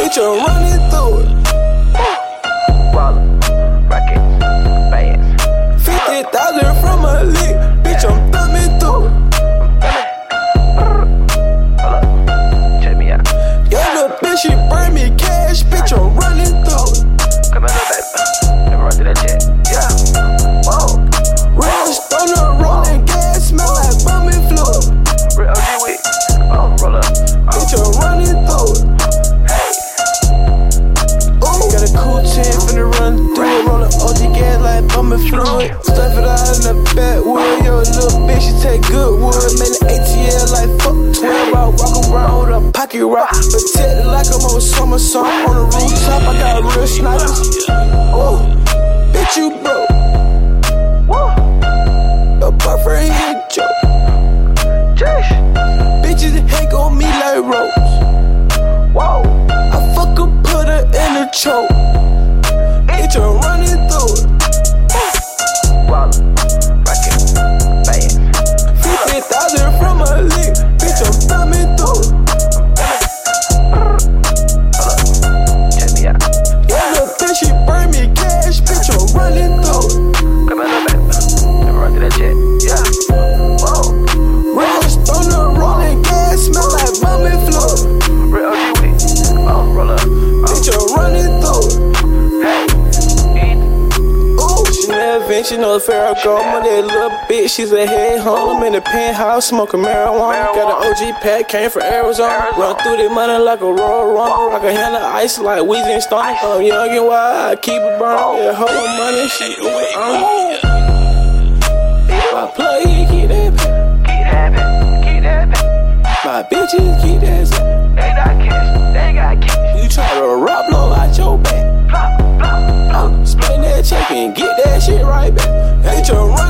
Bitch, I'm running through it. Baller, rockets, bands. 50,000 from a lick. Bitch, I'm thumbing through it. Hold up, check me out. Yo, little bitch, she bring me cash. Bitch, I'm running through it. Come here, little baby. Never run through that jet. Yeah. Whoa. Real stoner, rolling gas, smell like bumming fluid. Real OG week. Oh, roll up. Bitch, I'm running through it. Got a cool chain finna run through it. Rollin' OG gas like bumming fluid. Stuff it out in the backwood. Yo, little bitch, she take good wood. Made an ATL like fuck 12. I walk around with a pocket rock. Protected like I'm on summer song. On the rooftop, I got real snipers. Oh, bitch, you broke. Your boyfriend, he a joke. Bitches hang on me like ropes. Whoa. I fuck her, put her in a choke. Bitch, I'm running through it. Baller, rockets, bands. 50,000 from a lick. Bitch, I'm thumbing through it. Hold up, check me out. Yeah, little bitch, she bring me cash. Bitch, I'm running through it. Come here, little baby. Never run through that jet. Yeah. Whoa. Real stoner, rolling gas, smell like bumming fluid. Real OG week. Oh, roll up. Bitch, I'm running through it. Ooh, she never think she know the Pharaoh go. I'm that little bitch, she's a head home. I'm in the penthouse, smoking marijuana. Got an OG pack, came from Arizona. Run through the money like a Royal Rumble. I can handle ice like Weezy and Stone. I'm young and wild, I keep it burning. Yeah, hold on money, shit. My plug, keep that pack. Keep that. My bitches, keep that shit. They not cash, they got cash. You try to rob blow out your back. Plop, plop, plop. Split that check and get that shit right back. Ain't your run